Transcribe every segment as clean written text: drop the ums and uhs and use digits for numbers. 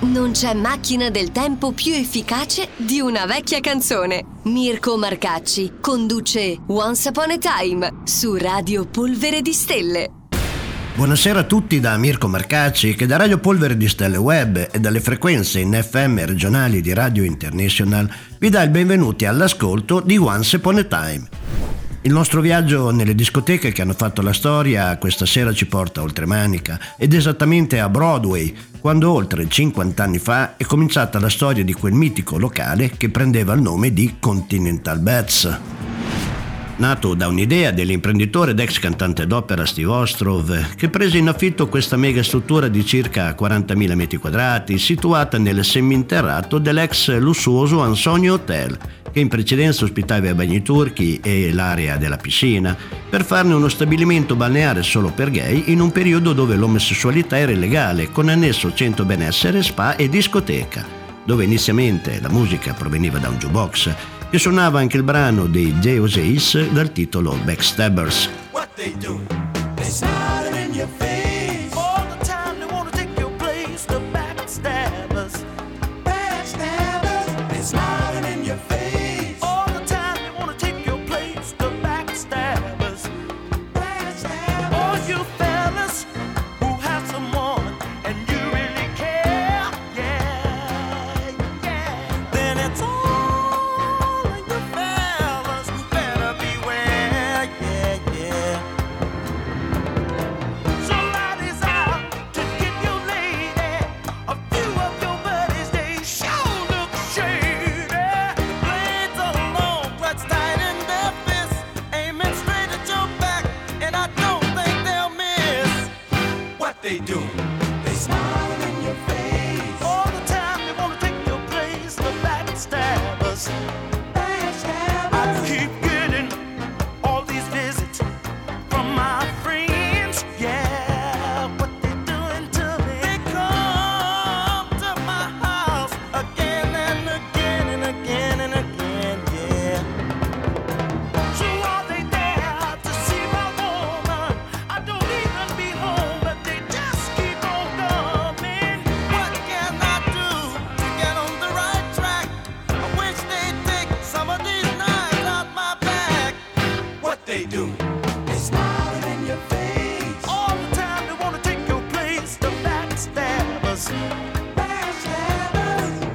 Non c'è macchina del tempo più efficace di una vecchia canzone. Mirko Marcacci conduce Once Upon a Time su Radio Polvere di Stelle. Buonasera a tutti da Mirko Marcacci, che da Radio Polvere di Stelle Web e dalle frequenze in FM regionali di Radio International vi dà il benvenuti all'ascolto di Once Upon a Time. Il nostro viaggio nelle discoteche che hanno fatto la storia questa sera ci porta oltremanica ed esattamente a Broadway, quando oltre 50 anni fa è cominciata la storia di quel mitico locale che prendeva il nome di Continental Beds. Nato da un'idea dell'imprenditore ed ex cantante d'opera Steve Ostrov, che prese in affitto questa mega struttura di circa 40.000 metri quadrati situata nel seminterrato dell'ex lussuoso Ansonia Hotel, che in precedenza ospitava i bagni turchi e l'area della piscina, per farne uno stabilimento balneare solo per gay in un periodo dove l'omosessualità era illegale, con annesso centro benessere, spa e discoteca, dove inizialmente la musica proveniva da un jukebox, che suonava anche il brano dei Deus Ex dal titolo Backstabbers. What they do, they smile in your face. All the time they wanna take your place, the backstabbers. Backstabbers, they smiling in your face. All the time they wanna take your place, the backstabbers. Backstabbers. All you fellas who have someone and you really care, yeah, yeah. Then it's all of you fellas who better beware, yeah, yeah. Somebody's out to get your lady. A few of your buddies, they sure look shady. Blades are long, clutched tight in their fists, aiming straight at your back, and I don't think they'll miss. What they do, they smile in your face. All the time they wanna take your place, the backstabbers. I keep getting all these visits from my friends. Yeah, what they doing to me? They come to my house again and again and again and again. Yeah. So are they there to see my woman? I don't even be home, but they just keep on coming. What can I do to get on the right track? I wish they'd take some of these knives out my back. What they do, they smile in your face. All the time they wanna take your place, the backstabbers. Backstabbers.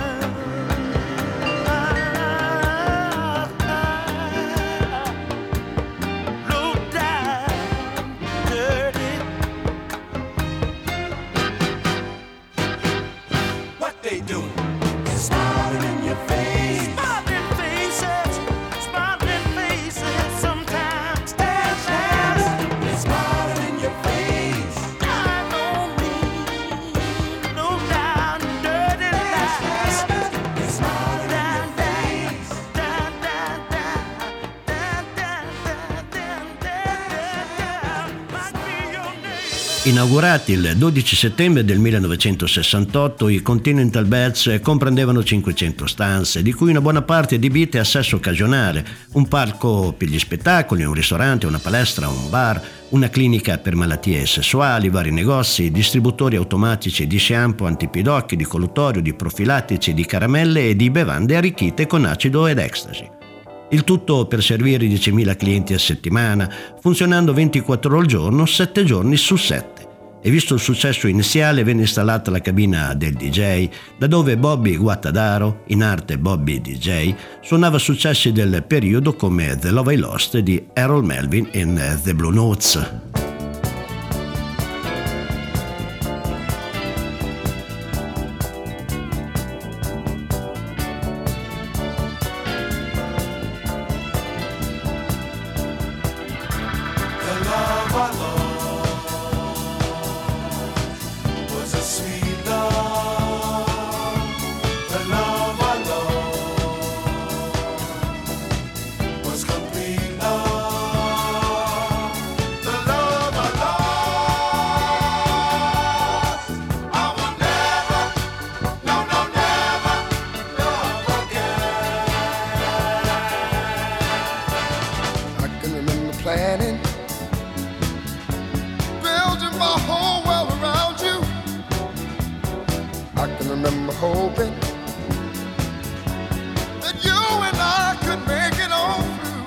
Low down, dirty. What they do, they smiling in your face. Smiling faces, sometimes they smiling in your face. I don't mean low down, dirty lies. They smiling in your face. Down, down, down, down, down, down, might be your name. Inaugurati il 12 settembre del 1968, i Continental Beds comprendevano 500 stanze, di cui una buona parte adibite a sesso occasionale, un palco per gli spettacoli, un ristorante, una palestra, un bar, una clinica per malattie sessuali, vari negozi, distributori automatici di shampoo, antipidocchi, di collutorio, di profilattici, di caramelle e di bevande arricchite con acido ed ecstasy. Il tutto per servire 10.000 clienti a settimana, funzionando 24 ore al giorno, 7 giorni su 7. E visto il successo iniziale, venne installata la cabina del DJ, da dove Bobby Guattadaro, in arte Bobby DJ, suonava successi del periodo come The Love I Lost di Harold Melvin e The Blue Notes. The love I lost was a sweet love. The love I lost was complete love. The love I lost, I will never, no, no, never love again. I can remember planning, building my whole world around you. I can remember hoping that you and I could make it on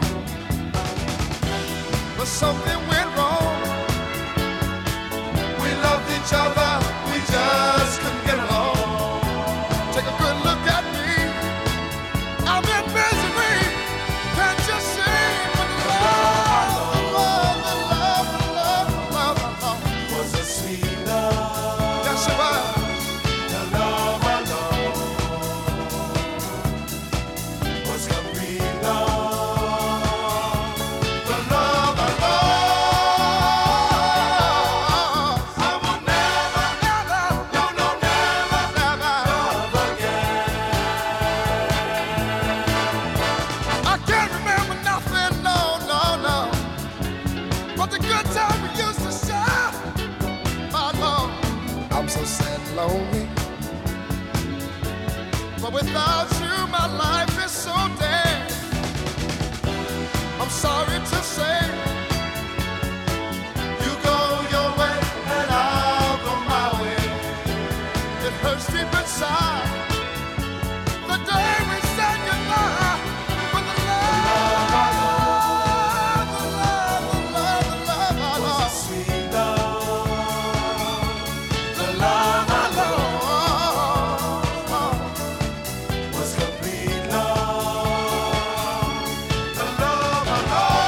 through, but something went wrong. We loved each other, we just couldn't get along. Take a good look at me, I'm in misery. Can't you see? But the love Was a sweet love. yes it was. The love I know was complete love. The love I love, I will never, never, no, no, never never. love again. I can't remember nothing, no, no, no. But the good time we used to share, my love. I'm so sad and lonely, but without you, my life is so dead. I'm sorry to say, you go your way and I'll go my way. It hurts deep inside the day we said goodbye. But the love, the love, the love, the love, I Was a love. sweet love. The love I love. Was complete love. The love I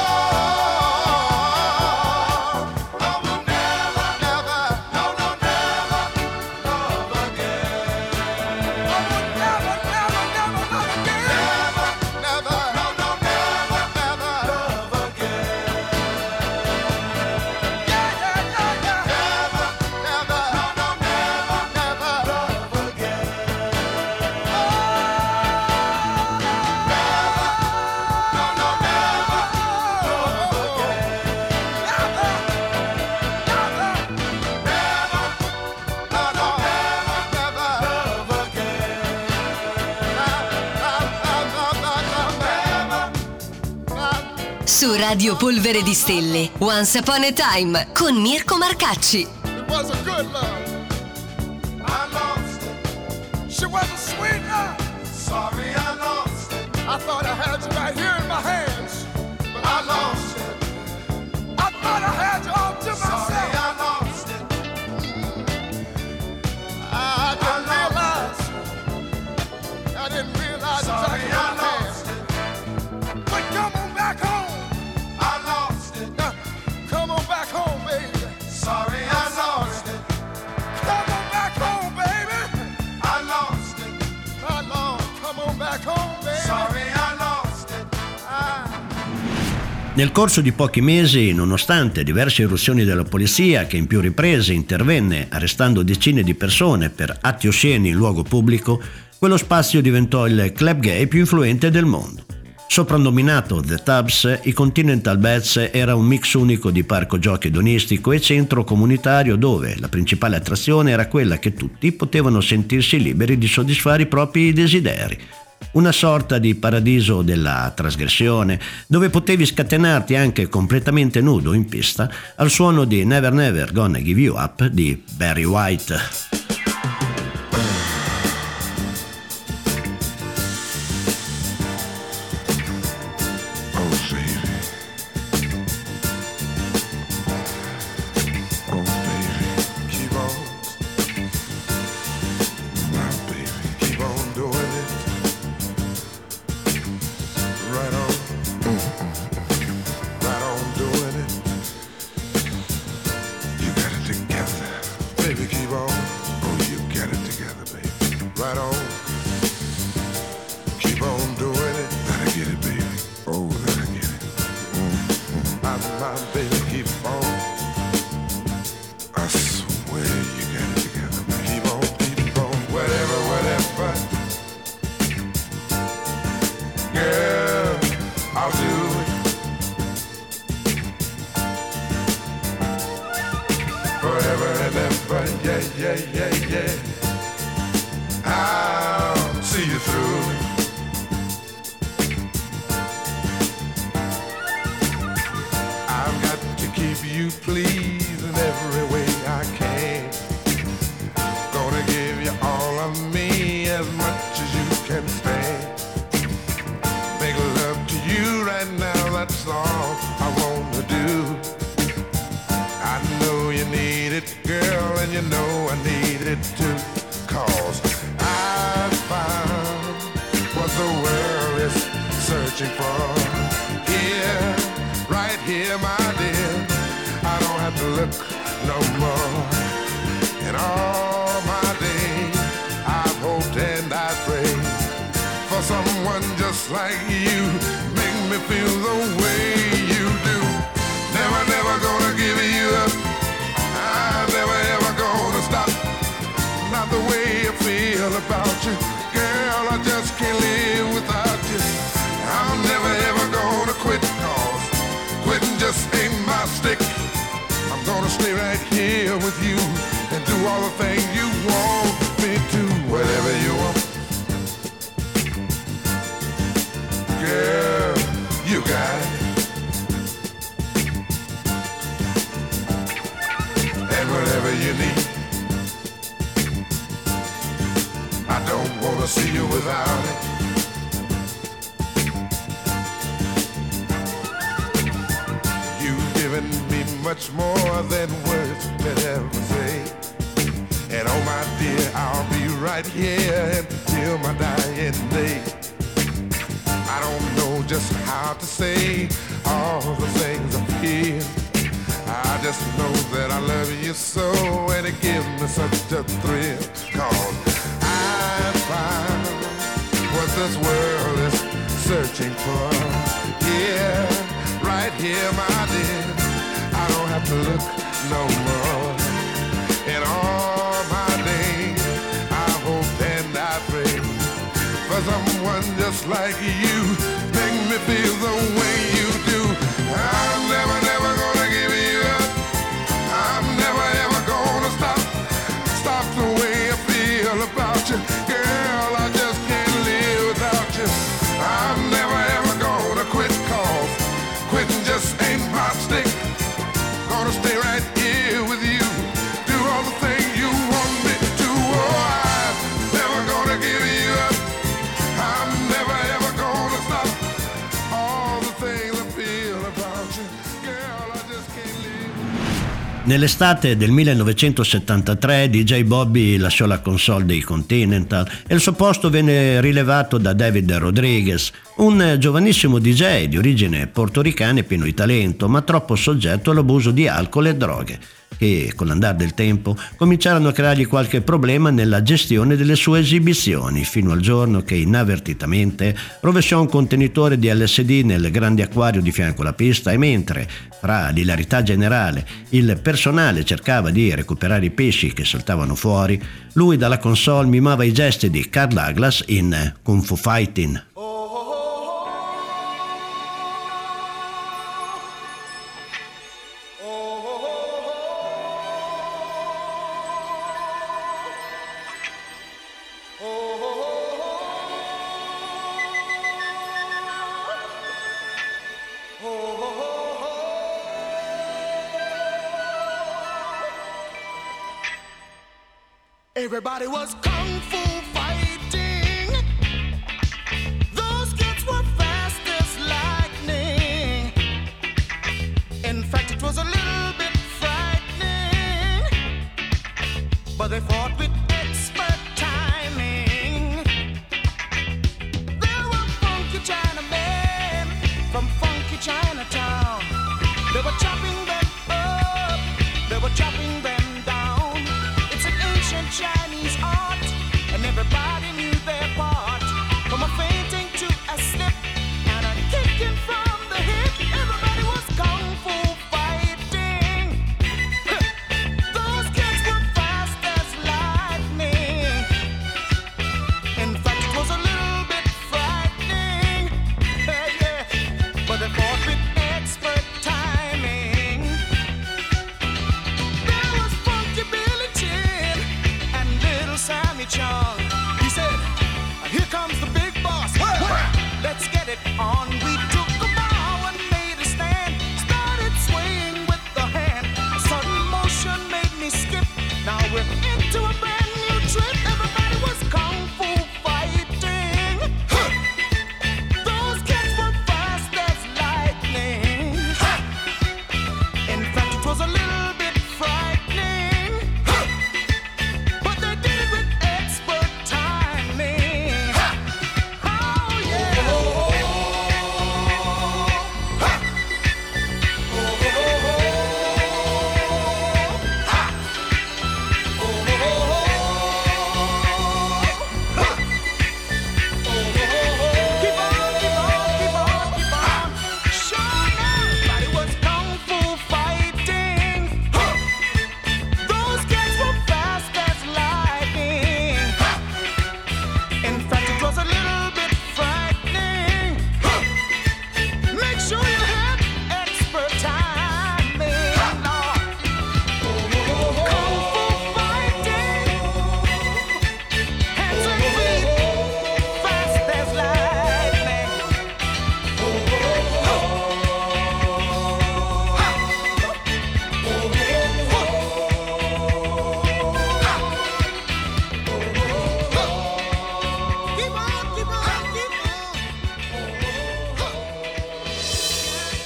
love. I will never, Never, no, no, never love again. I would never, never, never love again. Never, No, no, never never. love again. Yeah, yeah, yeah, yeah. Never, Never, no, no, never never. love again. No, no, never love again. Love again. Su Radio Polvere di Stelle, Once Upon a Time con Mirko Marcacci. It was a good love. I lost it. She was a sweet love. Sorry, I lost it. I thought I had you right here in my hands, but I lost it. I thought I had you all to Sorry, myself. I lost it. I didn't realize Sorry, exactly I what I had. lost it. But come on back home. I lost it. Now, come on back home, baby. Sorry, I lost it. Come on back home, baby. I lost it. My Lord, come on back home, baby. Sorry, I lost it. Nel corso di pochi mesi, nonostante diverse irruzioni della polizia che in più riprese intervenne arrestando decine di persone per atti osceni in luogo pubblico, quello spazio diventò il club gay più influente del mondo. Soprannominato The Tubs, i Continental Beds era un mix unico di parco giochi edonistico e centro comunitario dove la principale attrazione era quella che tutti potevano sentirsi liberi di soddisfare i propri desideri. Una sorta di paradiso della trasgressione, dove potevi scatenarti anche completamente nudo in pista al suono di Never Never Gonna Give You Up di Barry White. Oh, baby. Oh, baby. Keep on. My baby. Keep on doing it. Right on. Right on doing it. You got it together. Baby, keep on. Oh, you got it together, baby. Right on. Keep on doing it. Gotta get it, baby. Oh, gotta get it. My baby, keep on. I swear you got it together, baby. Keep on, whatever, whatever. Girl, I'll do it. Forever and ever, yeah, yeah, yeah, yeah. I'll see you through. I've got to keep you pleased in every way I can. Gonna give you all needed to, 'cause I found what the world is searching for. Here, right here, my dear, I don't have to look no more. In all my days, I've hoped and I prayed for someone just like you, make me feel the way you do. Never, never gonna give you up. I'm never, ever gonna stop. Not the way I feel about you, girl, I just can't live without you. I'm never, ever gonna quit, 'cause quitting just ain't my stick. I'm gonna stay right here with you and do all the things you want me to. Whatever you want, girl, you got it. And whatever you need, I don't wanna see you without it. You've given me much more than words could ever say. And oh my dear, I'll be right here until my dying day. I don't know just how to say all the things I feel. I just know that I love you so, and it gives me such a thrill. 'Cause I found what this world is searching for. Yeah, right here, my dear, I don't have to look no more. In all my days, I hope and I pray for someone just like you, make me feel the way you do. I'm never, never gonna give you up. I'm never, ever gonna stop the way I feel about you. Girl, I just can't live without you. I'm never, ever gonna quit, 'cause quitting just ain't my stick. Gonna stay right here with you, do all the things you want me to. Oh, I'm never gonna give you up. I'm never, ever gonna stop. All the things I feel about you, girl, I just can't live. Nell'estate del 1973 DJ Bobby lasciò la console dei Continental e il suo posto venne rilevato da David Rodriguez, un giovanissimo DJ di origine portoricana e pieno di talento, ma troppo soggetto all'abuso di alcol e droghe, che con l'andare del tempo cominciarono a creargli qualche problema nella gestione delle sue esibizioni, fino al giorno che inavvertitamente rovesciò un contenitore di LSD nel grande acquario di fianco alla pista, e mentre, fra l'ilarità generale, il personale cercava di recuperare i pesci che saltavano fuori, lui dalla console mimava i gesti di Carl Douglas in Kung Fu Fighting. Everybody was kung fu fighting. Those kids were fast as lightning. In fact, it was a little bit frightening, but they fought with expert timing. There were funky Chinamen from funky Chinatown. They were chopping them up, they were chopping them down. It's an ancient Chinese art, and everybody knew their part. From a fainting to a slip and a kicking from the hip, everybody was kung fu fighting. Those kids were fast as lightning. In fact, it was a little bit frightening, yeah, but they fought with expert timing. There was Funky Billy Chin and Little Sammy Chung. He said, "Here comes the big boss. Let's get it on." We took a bow and made a stand. Started swaying with the hand. A sudden motion made me skip. Now we're into a brand new trip. Everybody was kung fu fighting. Those kids were fast as lightning. In fact, it was a little bit frightening, but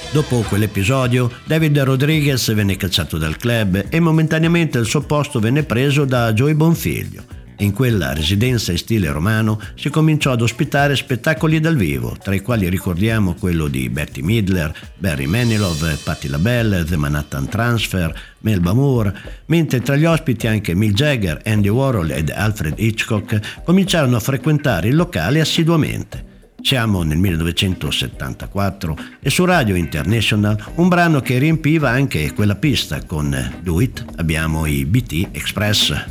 Dopo quell'episodio, David Rodriguez venne cacciato dal club e momentaneamente il suo posto venne preso da Joey Bonfiglio. In quella residenza in stile romano si cominciò ad ospitare spettacoli dal vivo, tra i quali ricordiamo quello di Bette Midler, Barry Manilow, Patti LaBelle, The Manhattan Transfer, Melba Moore, mentre tra gli ospiti anche Mick Jagger, Andy Warhol ed Alfred Hitchcock cominciarono a frequentare il locale assiduamente. Siamo nel 1974 e su Radio International un brano che riempiva anche quella pista. Con Do It abbiamo i BT Express.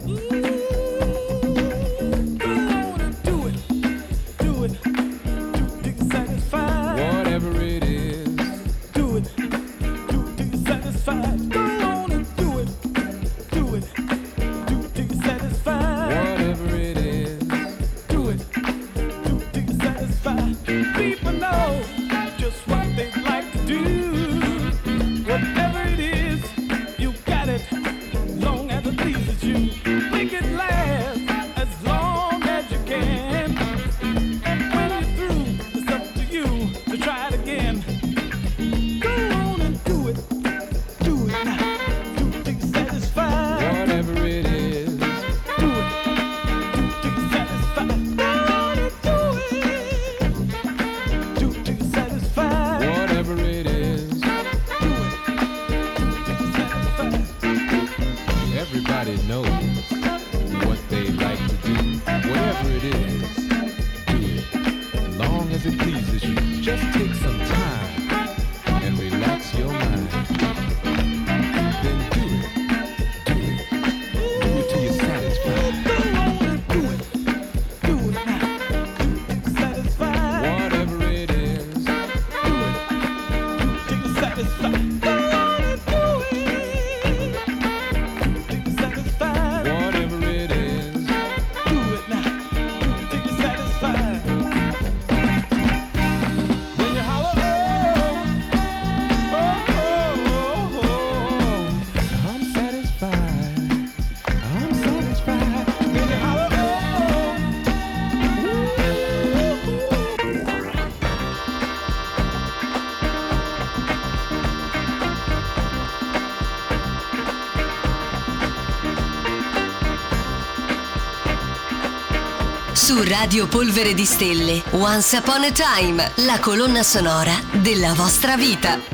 Su Radio Polvere di Stelle, Once Upon a Time, la colonna sonora della vostra vita.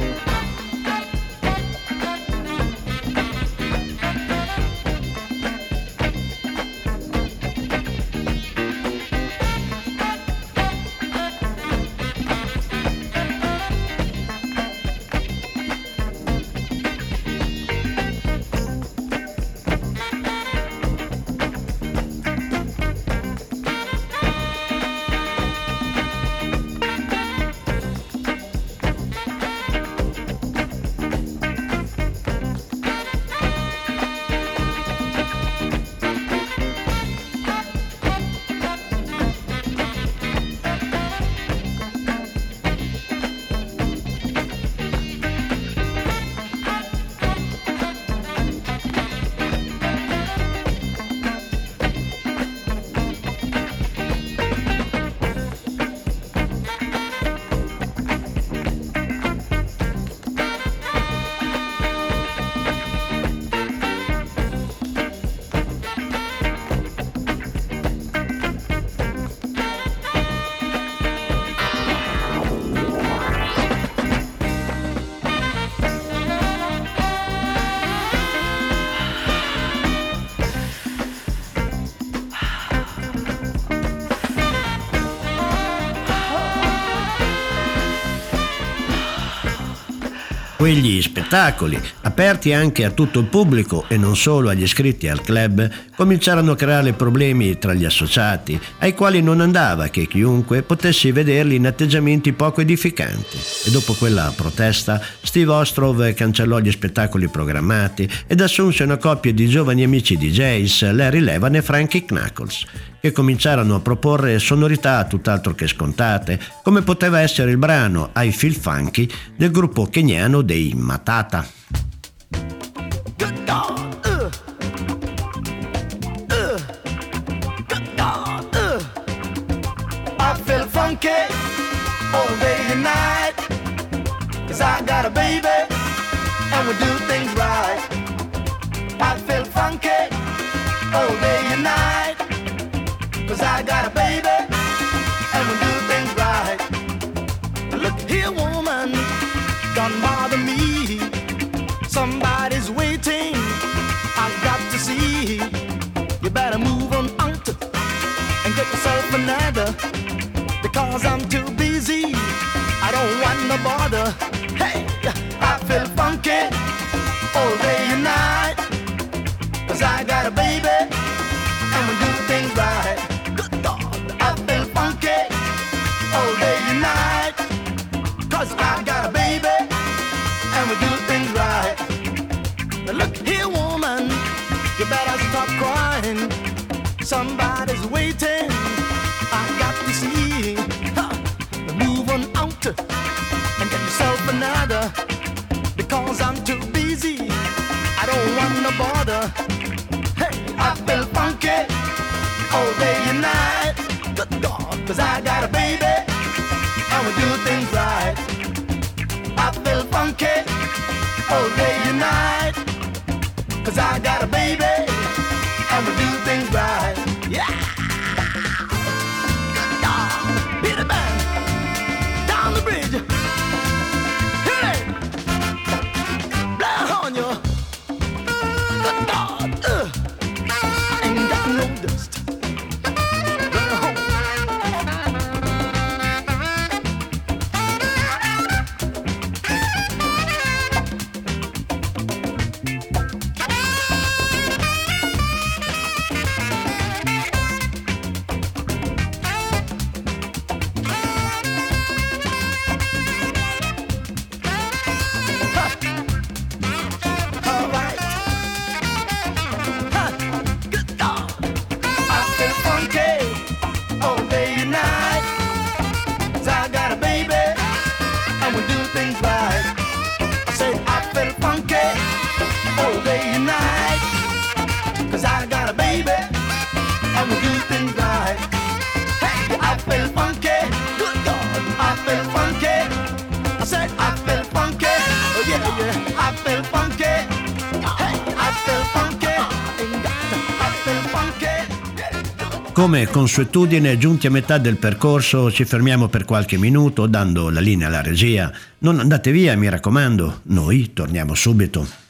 Quegli spettacoli, aperti anche a tutto il pubblico e non solo agli iscritti al club, cominciarono a creare problemi tra gli associati, ai quali non andava che chiunque potesse vederli in atteggiamenti poco edificanti. E dopo quella protesta, Steve Ostrov cancellò gli spettacoli programmati ed assunse una coppia di giovani amici DJs, Larry Levan e Frankie Knuckles, che cominciarono a proporre sonorità tutt'altro che scontate, come poteva essere il brano I Feel Funky del gruppo keniano dei Matata. Good God, good God, I feel funky all day and night. 'cause I got a baby and we do things right. I feel funky all day and night, 'cause I got a baby and we do things right. Look here, woman, don't bother me. Somebody's waiting, I've got to see. You better move on out and get yourself another, because I'm too busy, I don't want no bother. Hey, I feel funky all day and night, 'cause I got a baby and we do things right. Good God, I feel funky all day and night, 'cause I got a baby and we do things right. Now look here, woman, you better stop crying. Somebody's waiting, I got to see. Move on out and get yourself another, because I'm too busy, I don't want no bother. Hey, I feel funky all day and night. Good God, 'cause I got a baby and we do things right. I feel funky all day and night, 'cause I got a baby and we do things right. Yeah! Good God, hit it, man! Down the bridge! Hit it! Blow on you! Good God! Ain't got no dust. Blow home. All right. Good God. I feel funky all day and night, 'cause I got a baby and we do things right. I said I feel funky all day and night, 'cause I got a baby and we do things right. Hey, I feel funky. Good God, I feel funky. I said I feel funky. Oh yeah, yeah, I feel funky. Hey, I feel funky. I feel funky. Come consuetudine, giunti a metà del percorso, ci fermiamo per qualche minuto dando la linea alla regia. Non andate via, mi raccomando, noi torniamo subito.